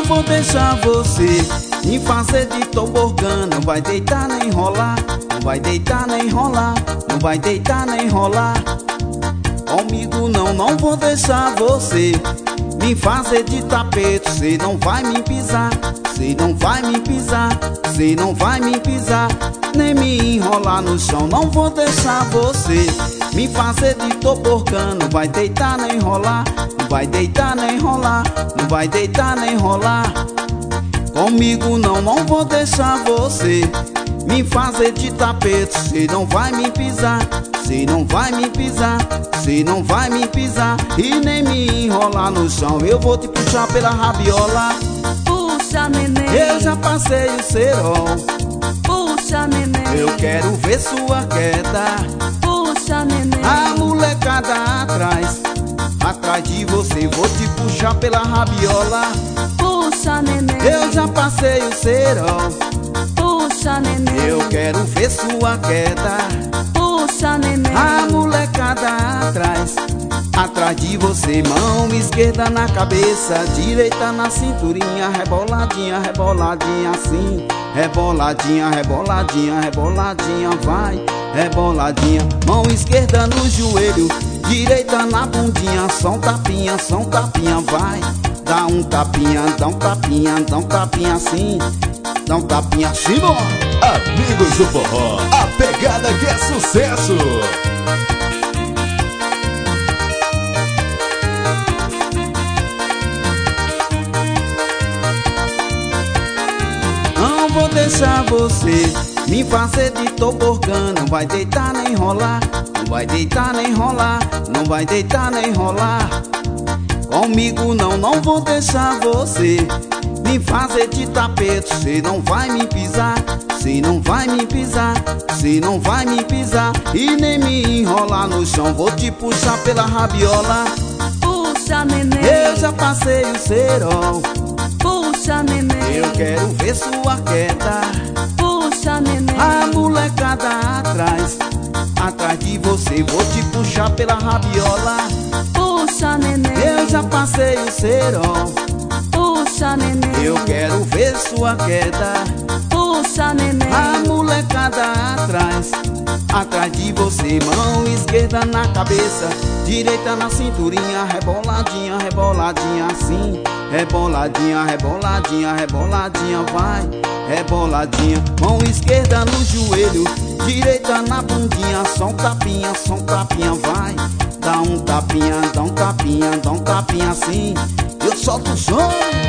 vou deixar você me fazer de tobogã. Não vai deitar nem rolar, não vai deitar nem rolar, não vai deitar nem rolar. Comigo não vou deixar você me fazer de tapete. Cê não vai me pisar, cê não vai me pisar, cê não vai me pisar, nem me enrolar no chão. Não vou deixar você me fazer de tobogã. Não vai deitar nem rolar, não vai deitar nem rolar, não vai deitar nem rolar. Comigo não vou deixar você me fazer de tapete. Cê não vai me pisar, cê não vai me pisar, cê não vai me pisar, e nem me enrolar no chão. Eu vou te puxar pela rabiola. Puxa, neném. Eu já passei o cerol. Puxa, neném. Eu quero ver sua queda. Puxa, neném. A molecada atrás, atrás de você. Vou te puxar pela rabiola. Puxa, neném. Eu já passei o cerol. Puxa, neném. Eu quero ver sua queda. Puxa, neném. A molecada atrás, atrás de você. Mão esquerda na cabeça, direita na cinturinha. Reboladinha, reboladinha assim. Reboladinha, reboladinha, reboladinha, vai. Reboladinha. Mão esquerda no joelho, direita na bundinha. Só um tapinha, vai. Dá um tapinha, dá um tapinha, dá um tapinha assim. Dá um tapinha assim, bom. Amigos do Forró, a pegada que é sucesso. Não vou deixar você me fazer de tobogã. Não vai deitar nem rolar, não vai deitar nem rolar, não vai deitar nem rolar. Comigo não vou deixar você me fazer de tapete. Cê não vai me pisar, cê não vai me pisar, cê não vai me pisar, e nem me enrolar no chão. Vou te puxar pela rabiola. Puxa, neném. Eu já passei o cerol. Puxa, neném. Eu quero ver sua queda. Puxa, neném. A molecada atrás, atrás de você. Vou te puxar pela rabiola. Puxa, neném. Eu já passei o cerol. Puxa, neném. Eu quero ver sua queda. Puxa, neném. A molecada atrás, atrás de você. Mão esquerda na cabeça, direita na cinturinha. Reboladinha, reboladinha assim. Reboladinha, reboladinha, reboladinha, vai. Reboladinha. Mão esquerda no joelho, direita na bundinha. Só um tapinha, vai. Dá um tapinha, dá um tapinha, dá um tapinha assim. Eu solto o som.